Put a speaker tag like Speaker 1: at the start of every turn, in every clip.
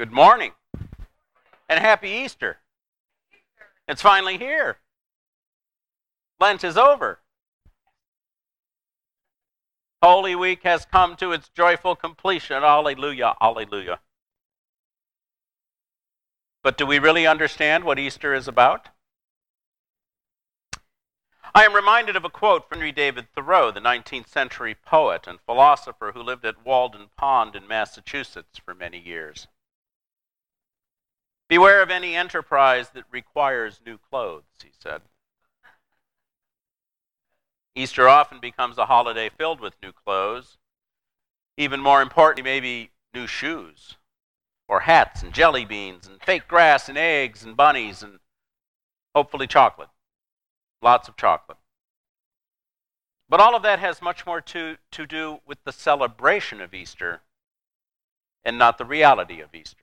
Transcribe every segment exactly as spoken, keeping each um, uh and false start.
Speaker 1: Good morning. And happy Easter. It's finally here. Lent is over. Holy Week has come to its joyful completion. Alleluia, alleluia. But do we really understand what Easter is about? I am reminded of a quote from Henry David Thoreau, the nineteenth century poet and philosopher who lived at Walden Pond in Massachusetts for many years. Beware of any enterprise that requires new clothes, he said. Easter often becomes a holiday filled with new clothes. Even more importantly, maybe new shoes, or hats and jelly beans and fake grass and eggs and bunnies and hopefully chocolate. Lots of chocolate. But all of that has much more to, to do with the celebration of Easter and not the reality of Easter.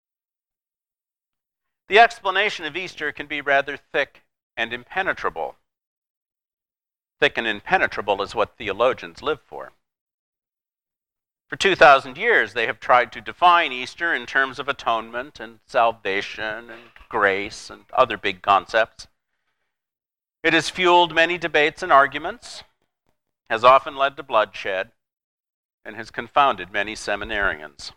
Speaker 1: The explanation of Easter can be rather thick and impenetrable. Thick and impenetrable is what theologians live for. For two thousand years, they have tried to define Easter in terms of atonement and salvation and grace and other big concepts. It has fueled many debates and arguments, has often led to bloodshed, and has confounded many seminarians.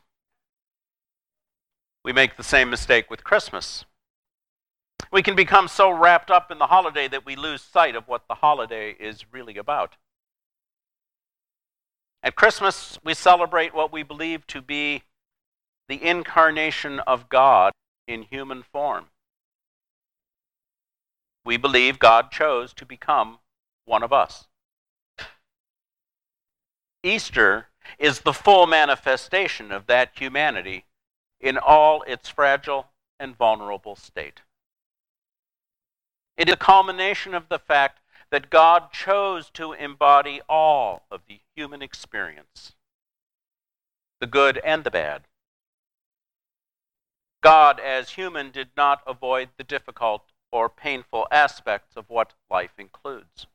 Speaker 1: We make the same mistake with Christmas. We can become so wrapped up in the holiday that we lose sight of what the holiday is really about. At Christmas, we celebrate what we believe to be the incarnation of God in human form. We believe God chose to become one of us. Easter is the full manifestation of that humanity in all its fragile and vulnerable state. It is a culmination of the fact that God chose to embody all of the human experience, the good and the bad. God, as human, did not avoid the difficult or painful aspects of what life includes.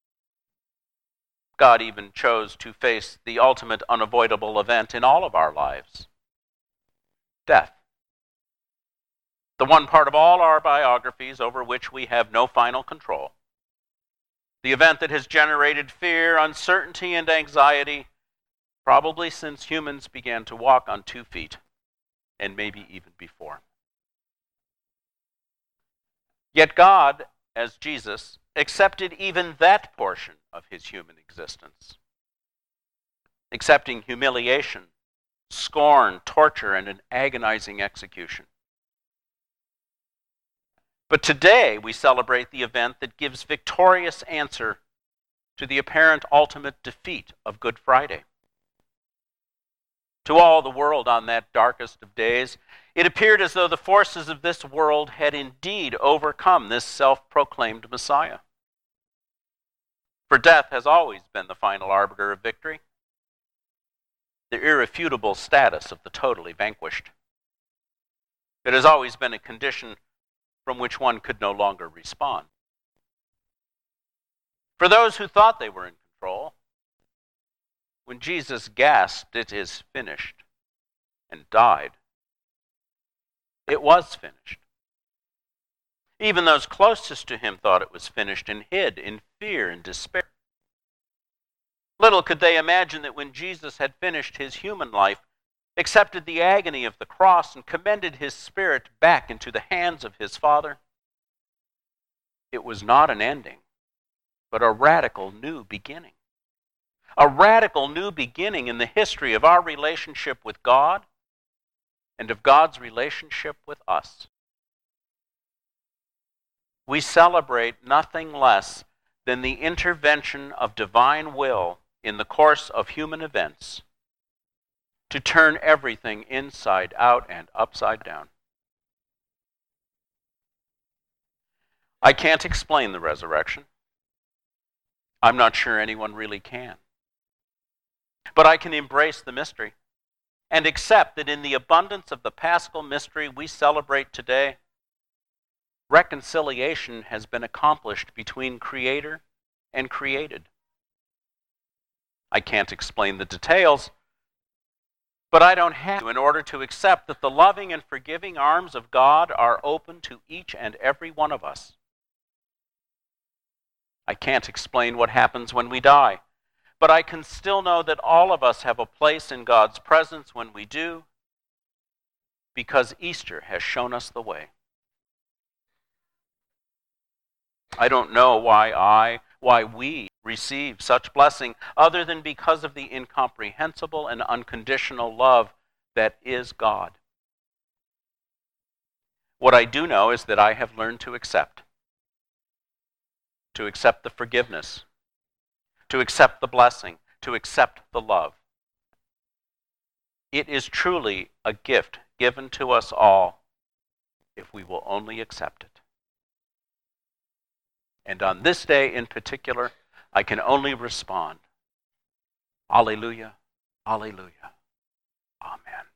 Speaker 1: God even chose to face the ultimate unavoidable event in all of our lives, death. The one part of all our biographies over which we have no final control. The event that has generated fear, uncertainty, and anxiety, probably since humans began to walk on two feet, and maybe even before. Yet God, as Jesus, accepted even that portion of his human existence, accepting humiliation, scorn, torture, and an agonizing execution. But today we celebrate the event that gives victorious answer to the apparent ultimate defeat of Good Friday. To all the world on that darkest of days, it appeared as though the forces of this world had indeed overcome this self-proclaimed Messiah. For death has always been the final arbiter of victory, the irrefutable status of the totally vanquished. It has always been a condition from which one could no longer respond. For those who thought they were in control, when Jesus gasped, "It is finished," and died, it was finished. Even those closest to him thought it was finished and hid in fear and despair. Little could they imagine that when Jesus had finished his human life, accepted the agony of the cross, and commended his spirit back into the hands of his Father, it was not an ending, but a radical new beginning. A radical new beginning in the history of our relationship with God and of God's relationship with us. We celebrate nothing less than the intervention of divine will in the course of human events to turn everything inside out and upside down. I can't explain the resurrection. I'm not sure anyone really can. But I can embrace the mystery and accept that in the abundance of the Paschal mystery we celebrate today, reconciliation has been accomplished between Creator and created. I can't explain the details, But I don't have to in order to accept that the loving and forgiving arms of God are open to each and every one of us. I can't explain what happens when we die, but I can still know that all of us have a place in God's presence when we do, because Easter has shown us the way. I don't know why I, why we receive such blessing other than because of the incomprehensible and unconditional love that is God. What I do know is that I have learned to accept. To accept the forgiveness, to accept the blessing, to accept the love. It is truly a gift given to us all if we will only accept it. And on this day in particular, I can only respond, Alleluia, Alleluia, Amen.